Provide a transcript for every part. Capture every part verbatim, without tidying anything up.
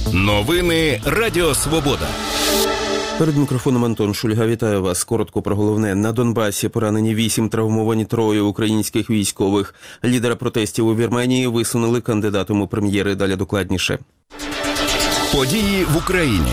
Новини Радіо Свобода. Перед мікрофоном Антон Шульга. Вітаю вас. Коротко про головне. На Донбасі поранені вісім, травмовані троє українських військових. Лідера протестів у Вірменії висунули кандидатом у прем'єри. Далі докладніше. Події в Україні.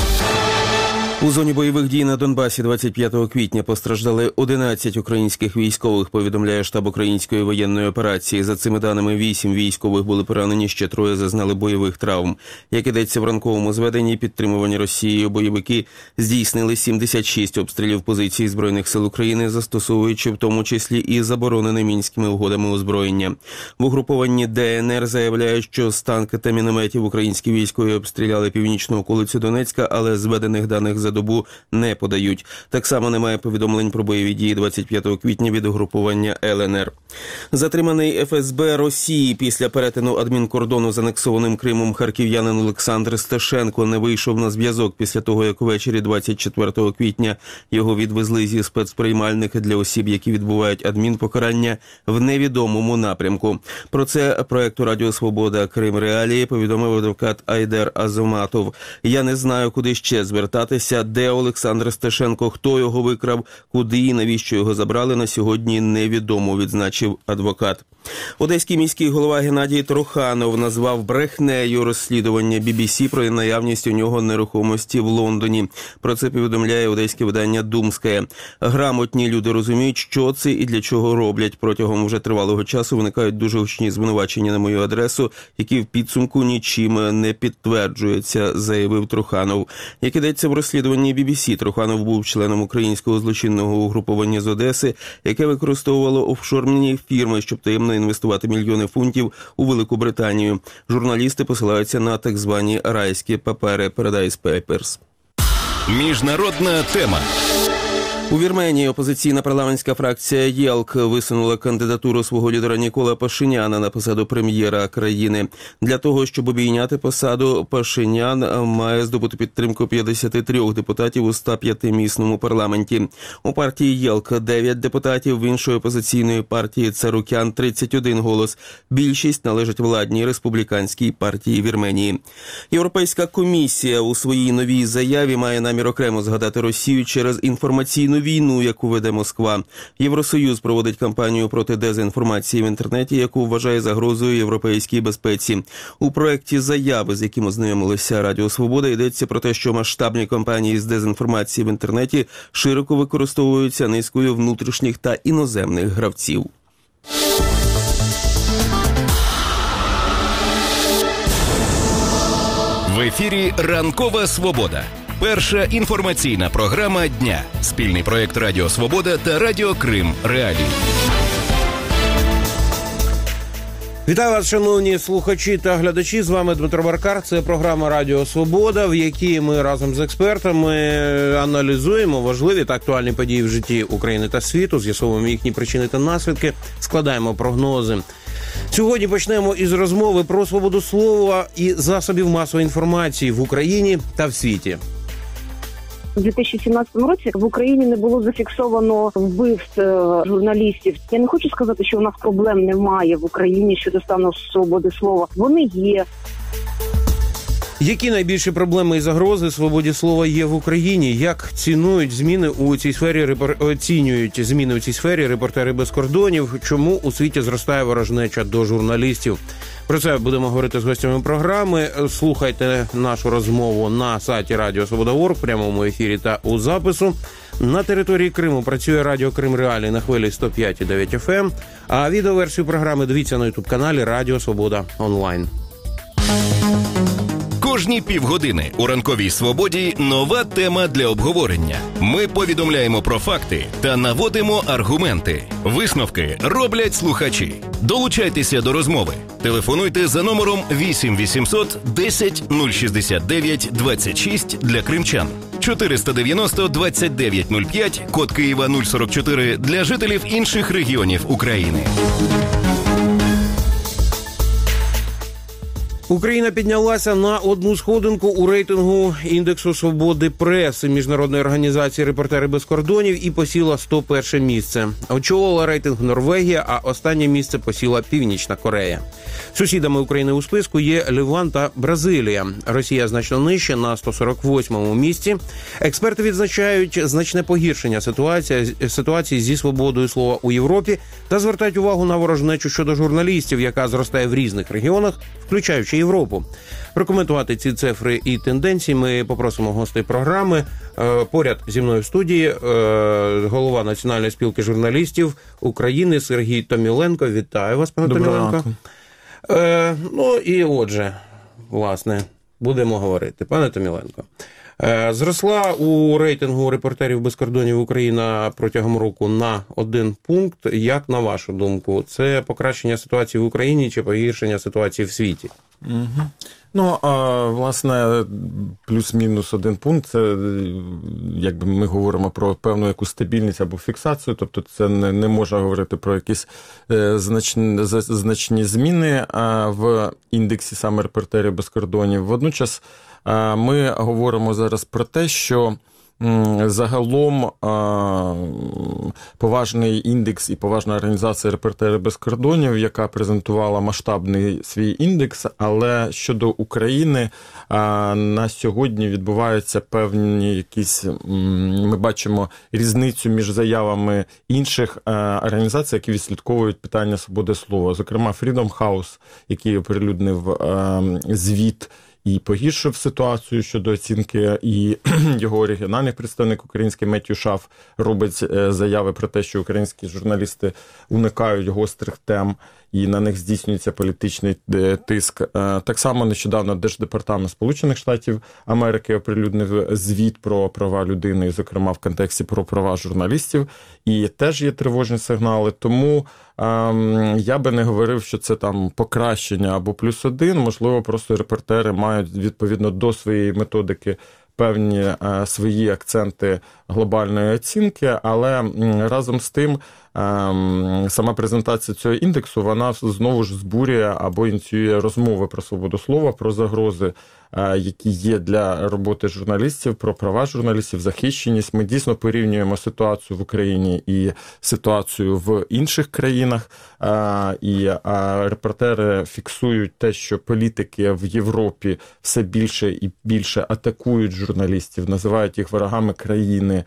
У зоні бойових дій на Донбасі двадцять п'ятого квітня постраждали одинадцять українських військових, повідомляє штаб української воєнної операції. За цими даними, вісім військових були поранені, ще троє зазнали бойових травм. Як ідеться в ранковому зведенні, підтримувані Росією бойовики здійснили сімдесят шість обстрілів позицій Збройних сил України, застосовуючи в тому числі і заборонене Мінськими угодами озброєння. В угрупованні Де Ен Ер заявляють, що з танки та мінометів українські військові обстріляли північну околицю Донецька, але зведених даних за добу не подають. Так само немає повідомлень про бойові дії двадцять п'ятого квітня від угрупування Ел Ен Ер. Затриманий Еф Ес Бе Росії після перетину адмінкордону з анексованим Кримом харків'янин Олександр Стешенко не вийшов на зв'язок після того, як увечері двадцять четвертого квітня його відвезли зі спецприймальника для осіб, які відбувають адмінпокарання в невідомому напрямку. Про це проекту Радіо Свобода Крим Реалії повідомив адвокат Айдер Азоматов. «Я не знаю, куди ще звертатися, де Олександр Стешенко, хто його викрав, куди і навіщо його забрали, на сьогодні невідомо», відзначив адвокат. Одеський міський голова Геннадій Труханов назвав брехнею розслідування Бі Бі Сі про наявність у нього нерухомості в Лондоні. Про це повідомляє одеське видання «Думская». Грамотні люди розуміють, що це і для чого роблять. Протягом вже тривалого часу виникають дуже гучні звинувачення на мою адресу, які в підсумку нічим не підтверджуються, заявив Труханов. Як ідеться в розслідуванні Бі Бі Сі, Труханов був членом українського злочинного угруповання з Одеси, яке використовувало офшорні фірми, щоб таємно інвестувати мільйони фунтів у Велику Британію. Журналісти посилаються на так звані райські папери Paradise Papers. Міжнародна тема. У Вірменії опозиційна парламентська фракція ЄЛК висунула кандидатуру свого лідера Нікола Пашиняна на посаду прем'єра країни. Для того, щоб обійняти посаду, Пашинян має здобути підтримку п'ятдесят три депутатів у ста п'ятимісному парламенті. У партії ЄЛК дев'ять депутатів, в іншої опозиційної партії Царукян тридцять один голос. Більшість належить владній республіканській партії Вірменії. Європейська комісія у своїй новій заяві має намір окремо згадати Росію через інформаційну війну, яку веде Москва. Євросоюз проводить кампанію проти дезінформації в інтернеті, яку вважає загрозою європейській безпеці. У проєкті заяви, з яким ознайомилися Радіо Свобода, йдеться про те, що масштабні кампанії з дезінформації в інтернеті широко використовуються низкою внутрішніх та іноземних гравців. В ефірі «Ранкова Свобода». Перша інформаційна програма дня. Спільний проєкт Радіо Свобода та Радіо Крим Реалії. Вітаю вас, шановні слухачі та глядачі. З вами Дмитро Баркар. Це програма Радіо Свобода, в якій ми разом з експертами аналізуємо важливі та актуальні події в житті України та світу, з'ясовуємо їхні причини та наслідки, складаємо прогнози. Сьогодні почнемо із розмови про свободу слова і засобів масової інформації в Україні та в світі. У дві тисячі сімнадцятому році в Україні не було зафіксовано вбивств журналістів. Я не хочу сказати, що у нас проблем немає в Україні щодо стану свободи слова. Вони є. Які найбільші проблеми і загрози свободі слова є в Україні? Як цінують зміни у цій сфері, репор... оцінюють зміни у цій сфері репортери без кордонів? Чому у світі зростає ворожнеча до журналістів? Про це будемо говорити з гостями програми. Слухайте нашу розмову на сайті Радіо Свобода точка орг, в прямому ефірі та у запису. На території Криму працює Радіо Крим Реалії на хвилі сто п'ять і дев'ять еф ем, а відеоверсію програми дивіться на ютуб-каналі Радіо Свобода онлайн. Кожні півгодини у «Ранковій Свободі» нова тема для обговорення. Ми повідомляємо про факти та наводимо аргументи. Висновки роблять слухачі. Долучайтеся до розмови. Телефонуйте за номером вісім вісімсот десять нуль шістдесят дев'ять двадцять шість для кримчан, чотириста дев'яносто двадцять дев'ять нуль п'ять, код Києва нуль сорок чотири для жителів інших регіонів України. Україна піднялася на одну сходинку у рейтингу індексу свободи преси Міжнародної організації «Репортери без кордонів» і посіла сто перше місце. Очолила рейтинг Норвегія, а останнє місце посіла Північна Корея. Сусідами України у списку є Ліван та Бразилія. Росія значно нижче, на сто сорок восьмому місці. Експерти відзначають значне погіршення ситуації, ситуації зі свободою слова у Європі та звертають увагу на ворожнечу щодо журналістів, яка зростає в різних регіонах, включаючи Європу. Прокоментувати ці цифри і тенденції ми попросимо гостей програми. Поряд зі мною в студії голова Національної спілки журналістів України Сергій Томіленко. Вітаю вас, пане Томіленко. Е, ну і отже, власне, будемо говорити. Пане Томіленко, е, зросла у рейтингу «Репортерів без кордонів» Україна протягом року на один пункт. Як, на вашу думку, це покращення ситуації в Україні чи погіршення ситуації в світі? Угу. Ну, а, власне, плюс-мінус один пункт, це, якби ми говоримо про певну якусь стабільність або фіксацію, тобто це не, не можна говорити про якісь е, значні, значні зміни а, в індексі саме «Репортерів без кордонів». Водночас а, ми говоримо зараз про те, що загалом поважний індекс і поважна організація «Репортери без кордонів», яка презентувала масштабний свій індекс, але щодо України на сьогодні відбуваються певні якісь, ми бачимо різницю між заявами інших організацій, які відслідковують питання свободи слова. Зокрема, Freedom House, який оприлюднив звіт і погіршив ситуацію щодо оцінки, і його оригінальний представник український Меттью Шаф робить заяви про те, що українські журналісти уникають гострих тем і на них здійснюється політичний тиск. Так само нещодавно Держдепартамент Сполучених Штатів Америки оприлюднив звіт про права людини, зокрема в контексті про права журналістів, і теж є тривожні сигнали. Тому ем, я би не говорив, що це там покращення або плюс один, можливо, просто репортери мають відповідно до своєї методики певні е, свої акценти глобальної оцінки, але м, разом з тим е, сама презентація цього індексу, вона знову ж збурює або ініціює розмови про свободу слова, про загрози, е, які є для роботи журналістів, про права журналістів, захищеність. Ми дійсно порівнюємо ситуацію в Україні і ситуацію в інших країнах, е, і е, репортери фіксують те, що політики в Європі все більше і більше атакують журналістів, називають їх ворогами країни,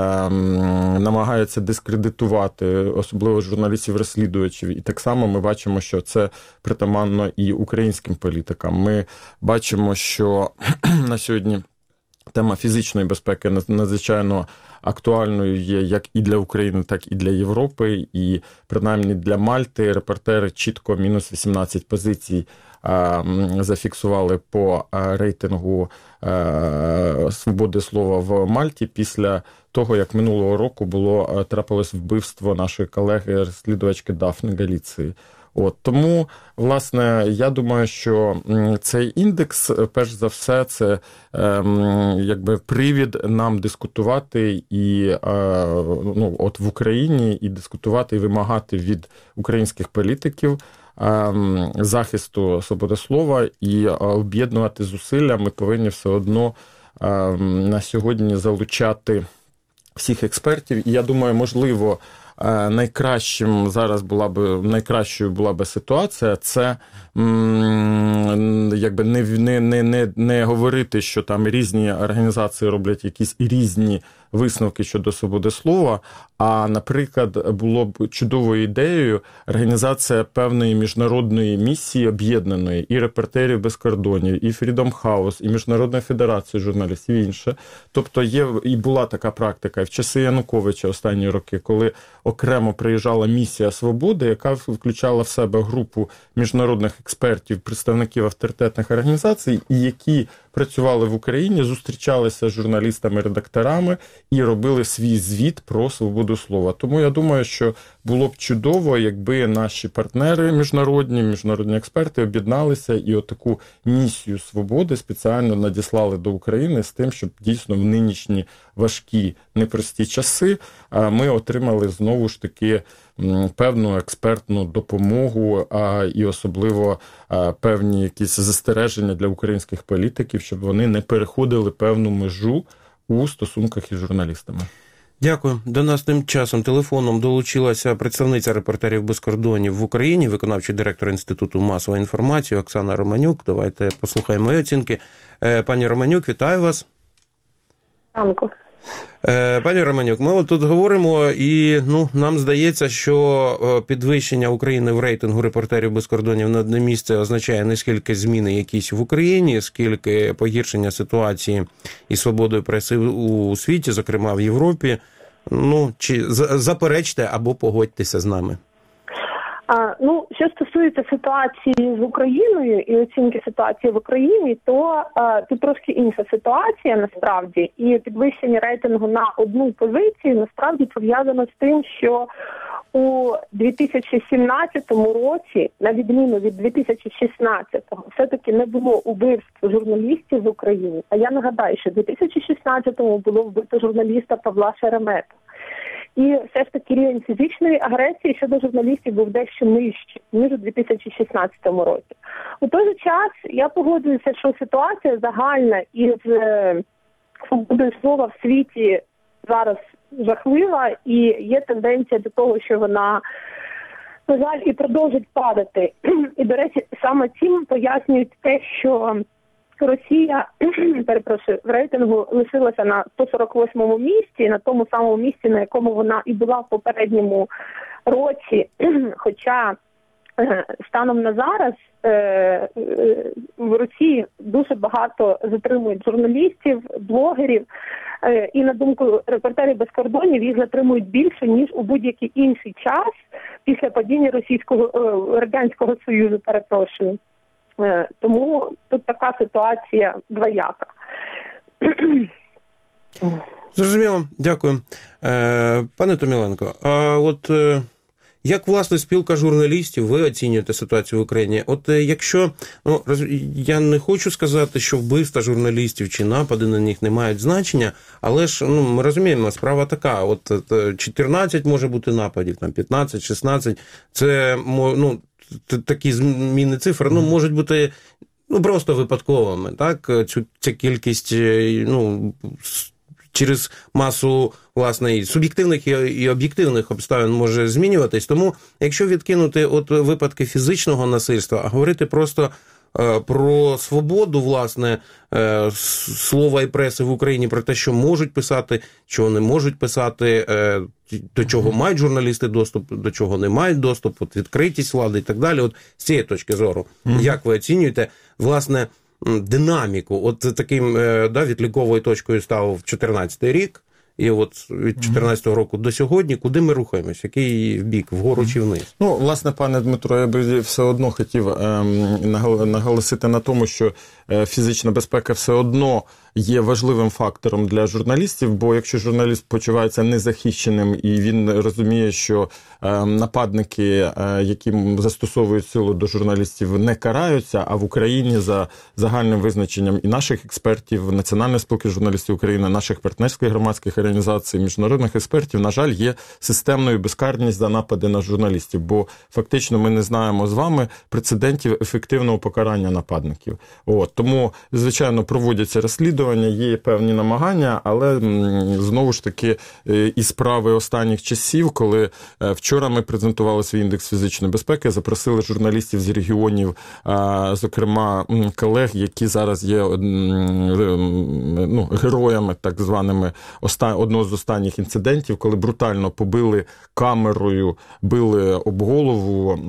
намагаються дискредитувати, особливо журналістів-розслідувачів. І так само ми бачимо, що це притаманно і українським політикам. Ми бачимо, що на сьогодні тема фізичної безпеки надзвичайно актуальною є як і для України, так і для Європи. І принаймні для Мальти репортери чітко мінус вісімнадцять позицій зафіксували по рейтингу свободи слова в Мальті після того, як минулого року було трапилось вбивство нашої колеги-розслідувачки Дафни Галіції. От, тому, власне, я думаю, що цей індекс, перш за все, це ем, якби привід нам дискутувати і е, ну, от в Україні і дискутувати і вимагати від українських політиків ем, захисту свободи слова і об'єднувати зусилля. Ми повинні все одно ем, на сьогодні залучати всіх експертів. І я думаю, можливо, найкращим зараз була б найкращою була б ситуація, це м, якби не, не, не, не, не говорити, що там різні організації роблять якісь різні висновки щодо свободи слова, а, наприклад, було б чудовою ідеєю організація певної міжнародної місії об'єднаної, і «Репортерів без кордонів», і Freedom House, і Міжнародної федерації журналістів, і інше. Тобто є і була така практика в часи Януковича останні роки, коли окремо приїжджала місія свободи, яка включала в себе групу міжнародних експертів, представників авторитетних організацій, і які працювали в Україні, зустрічалися з журналістами-редакторами і робили свій звіт про свободу слова. Тому я думаю, що було б чудово, якби наші партнери міжнародні, міжнародні експерти об'єдналися і отаку місію свободи спеціально надіслали до України з тим, щоб дійсно в нинішні важкі, непрості часи ми отримали знову ж таки певну експертну допомогу і особливо певні якісь застереження для українських політиків, щоб вони не переходили певну межу у стосунках із журналістами. Дякую. До нас тим часом телефоном долучилася представниця «Репортерів без кордонів» в Україні, виконавчий директор Інституту масової інформації Оксана Романюк. Давайте послухаємо мої оцінки. Пані Романюк, вітаю вас. Ранку. Пані Романюк, ми от тут говоримо, і ну, нам здається, що підвищення України в рейтингу «Репортерів без кордонів» на одне місце означає не скільки зміни якісь в Україні, скільки погіршення ситуації із свободою преси у світі, зокрема в Європі. Ну, чи заперечте або погодьтеся з нами? А, ну, що стосується ситуації з Україною і оцінки ситуації в Україні, то а, тут трошки інша ситуація насправді, і підвищення рейтингу на одну позицію насправді пов'язано з тим, що у дві тисячі сімнадцятому році, на відміну від дві тисячі шістнадцятого, все-таки не було убивств журналістів в Україні. А я нагадаю, що у дві тисячі шістнадцятому було вбито журналіста Павла Шеремета. І все ж таки рівень фізичної агресії щодо журналістів був дещо нижчий, ніж у дві тисячі шістнадцятому році. У той же час я погоджуюся, що ситуація загальна із свободою слова в світі зараз жахлива, і є тенденція до того, що вона, на жаль, і продовжить падати. І, до речі, саме цим пояснюють те, що Росія, перепрошую, в рейтингу лишилася на сто сорок восьмому місці, на тому самому місці, на якому вона і була в попередньому році. Хоча станом на зараз в Росії дуже багато затримують журналістів, блогерів, і, на думку «Репортерів без кордонів», їх затримують більше, ніж у будь-який інший час після падіння Російського, Радянського Союзу, перепрошую. Тому тут така ситуація двояка. Зрозуміло, дякую. Пане Томіленко, а от як, власне, спілка журналістів, ви оцінюєте ситуацію в Україні? От якщо, ну, я не хочу сказати, що вбивства журналістів чи напади на них не мають значення, але ж, ну, ми розуміємо, справа така, от чотирнадцять може бути нападів, там п'ятнадцять, шістнадцять, це, ну, такі зміни цифр, ну, можуть бути, ну, просто випадковими, так? Цю, ця кількість, ну, через масу, власне, і суб'єктивних і об'єктивних обставин може змінюватись. Тому, якщо відкинути от випадки фізичного насильства, а говорити просто е, про свободу, власне, е, слова і преси в Україні, про те, що можуть писати, чого не можуть писати, е, до чого мають журналісти доступ, до чого не мають доступ, от відкритість влади і так далі. От з цієї точки зору, mm-hmm. як ви оцінюєте, власне, динаміку? От таким, да, відліковою точкою став чотирнадцятий рік, і от від чотирнадцятого року до сьогодні, куди ми рухаємось? Який бік, вгору чи вниз? Ну, власне, пане Дмитро, я би все одно хотів ем, наголосити на тому, що е, фізична безпека все одно є важливим фактором для журналістів, бо якщо журналіст почувається незахищеним і він розуміє, що е, нападники, е, які застосовують силу до журналістів, не караються, а в Україні за загальним визначенням і наших експертів, Національної спілки журналістів України, наших партнерських громадських організацій, міжнародних експертів, на жаль, є системною безкарність за напади на журналістів, бо фактично ми не знаємо з вами прецедентів ефективного покарання нападників. От, тому, звичайно, проводяться розслідування, є певні намагання, але знову ж таки і справи останніх часів, коли вчора ми презентували свій індекс фізичної безпеки, запросили журналістів з регіонів, зокрема колег, які зараз є, ну, героями так званими одного з останніх інцидентів, коли брутально побили камерою, били об голову,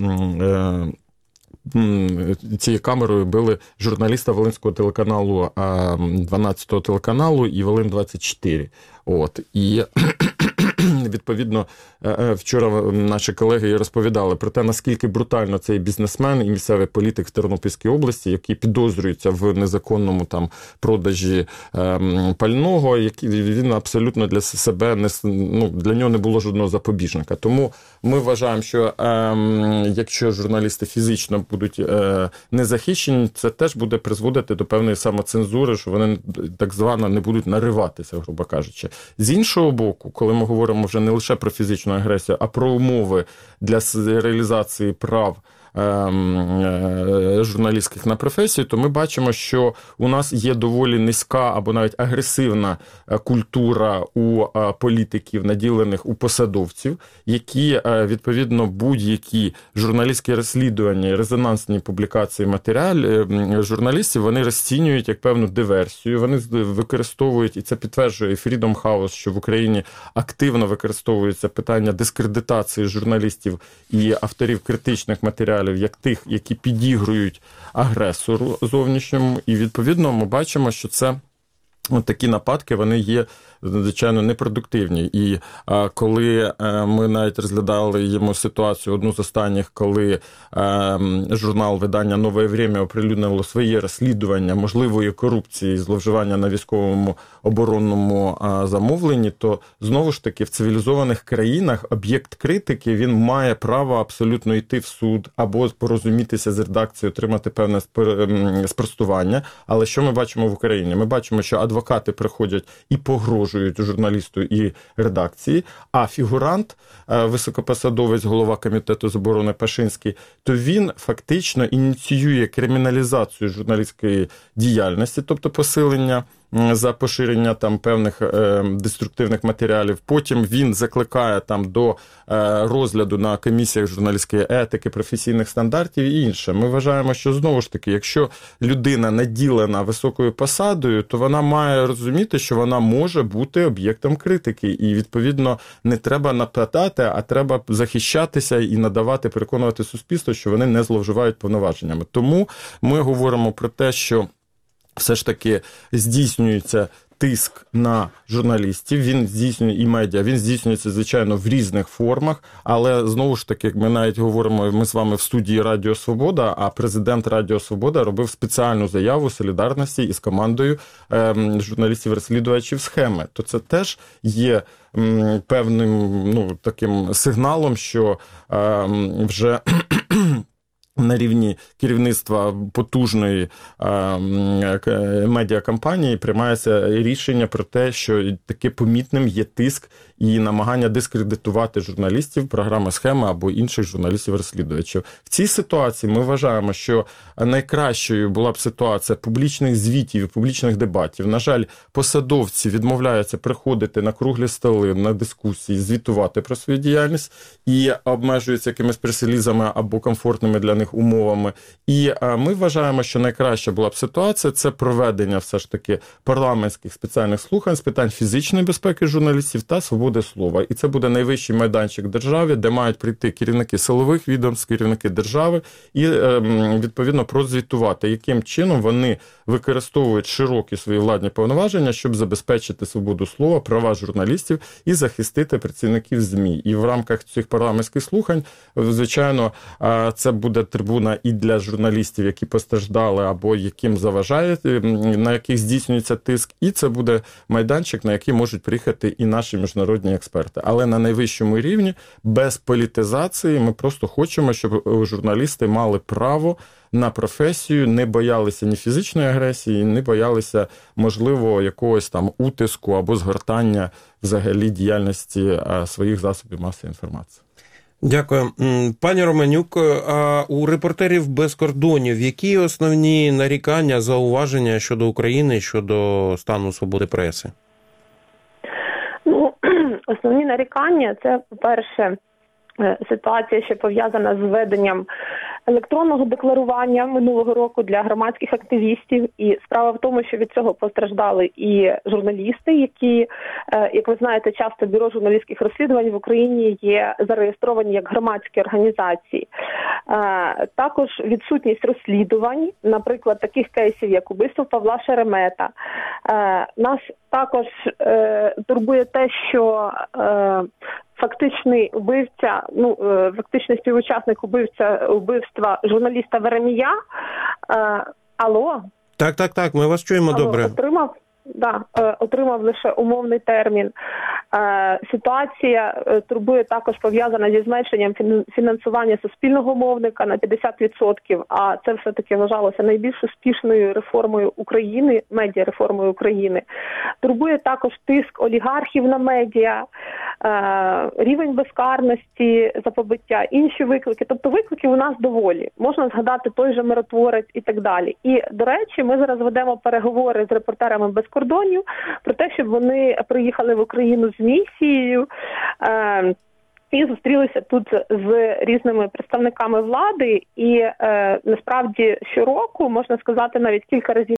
цією камерою били журналіста Волинського телеканалу, дванадцятого телеканалу і Волин двадцять чотири. От. І відповідно, вчора наші колеги розповідали про те, наскільки брутально цей бізнесмен і місцевий політик в Тернопільській області, який підозрюється в незаконному там продажі ем, пального, який він абсолютно для себе не, ну, для нього не було жодного запобіжника. Тому ми вважаємо, що ем, якщо журналісти фізично будуть е, не захищені, це теж буде призводити до певної самоцензури, що вони так звано не будуть нариватися, грубо кажучи. З іншого боку, коли ми говоримо вже не лише про фізичну агресію, а про умови для реалізації прав журналістських на професію, то ми бачимо, що у нас є доволі низька або навіть агресивна культура у політиків, наділених у посадовців, які, відповідно, будь-які журналістські розслідування, резонансні публікації матеріалів журналістів, вони розцінюють як певну диверсію, вони використовують, і це підтверджує Freedom House, що в Україні активно використовується питання дискредитації журналістів і авторів критичних матеріалів як тих, які підігрують агресору зовнішньому, і, відповідно, ми бачимо, що це от такі нападки, вони є, звичайно, непродуктивні. І а, коли а, ми навіть розглядали йому ситуацію, одну з останніх, коли а, журнал видання «Нове время» оприлюднило своє розслідування можливої корупції, зловживання на військовому оборонному а, замовленні, то, знову ж таки, в цивілізованих країнах об'єкт критики, він має право абсолютно йти в суд або порозумітися з редакцією, отримати певне спростування. Але що ми бачимо в Україні? Ми бачимо, що адвокати приходять і погрожують журналісту і редакції, а фігурант, високопосадовець, голова комітету з оборони Пашинський, то він фактично ініціює криміналізацію журналістської діяльності, тобто посилення за поширення там певних е, деструктивних матеріалів. Потім він закликає там до е, розгляду на комісіях журналістської етики, професійних стандартів і інше. Ми вважаємо, що, знову ж таки, якщо людина наділена високою посадою, то вона має розуміти, що вона може бути об'єктом критики. І, відповідно, не треба нападати, а треба захищатися і надавати, переконувати суспільство, що вони не зловживають повноваженнями. Тому ми говоримо про те, що все ж таки здійснюється тиск на журналістів, він здійснює і медіа, він здійснюється, звичайно, в різних формах, але, знову ж таки, ми навіть говоримо, ми з вами в студії Радіо Свобода, а президент Радіо Свобода робив спеціальну заяву солідарності із командою е, журналістів-розслідувачів «Схеми». То це теж є м, певним, ну, таким сигналом, що е, вже на рівні керівництва потужної медіакампанії приймається рішення про те, що таки помітним є тиск і намагання дискредитувати журналістів, програми «Схема» або інших журналістів-розслідувачів. В цій ситуації ми вважаємо, що найкращою була б ситуація публічних звітів і публічних дебатів. На жаль, посадовці відмовляються приходити на круглі столи, на дискусії, звітувати про свою діяльність і обмежуються якимись прес-релізами або комфортними для них умовами. І ми вважаємо, що найкраща була б ситуація – це проведення все ж таки парламентських спеціальних слухань з питань фізичної безпеки журналістів та свободи слова. І це буде найвищий майданчик держави, де мають прийти керівники силових відомств, керівники держави і, відповідно, прозвітувати, яким чином вони використовують широкі свої владні повноваження, щоб забезпечити свободу слова, права журналістів і захистити працівників ЗМІ. І в рамках цих парламентських слухань, звичайно, це буде трибуна і для журналістів, які постраждали або яким заважає, на яких здійснюється тиск, і це буде майданчик, на який можуть приїхати і наші міжнародні експерти. Але на найвищому рівні, без політизації, ми просто хочемо, щоб журналісти мали право на професію, не боялися ні фізичної агресії, не боялися, можливо, якогось там утиску або згортання взагалі діяльності своїх засобів масової інформації. Дякую. Пані Романюк, а у «Репортерів без кордонів» які основні нарікання, зауваження щодо України, щодо стану свободи преси? Ну, основні нарікання – це, по-перше, ситуація, що пов'язана з введенням електронного декларування минулого року для громадських активістів. І справа в тому, що від цього постраждали і журналісти, які, як ви знаєте, часто бюро журналістських розслідувань в Україні є зареєстровані як громадські організації. Також відсутність розслідувань, наприклад, таких кейсів, як убивство Павла Шеремета. Нас також турбує те, що фактичний вбивця, ну фактичний співучасник убивця убивства журналіста Веремія. Алло. Так, так, так. Ми вас чуємо. Алло, добре. Отримав. Да, отримав лише умовний термін. Ситуація турбує також пов'язана зі зменшенням фінансування суспільного мовника на п'ятдесят відсотків, а це все-таки вважалося найбільш успішною реформою України, медіареформою України. Турбує також тиск олігархів на медіа, рівень безкарності за побиття, інші виклики. Тобто викликів у нас доволі. Можна згадати той же «Миротворець» і так далі. І, до речі, ми зараз ведемо переговори з репортерами без кордонів про те, щоб вони приїхали в Україну з місією е, і зустрілися тут з різними представниками влади. І е, насправді щороку, можна сказати, навіть кілька разів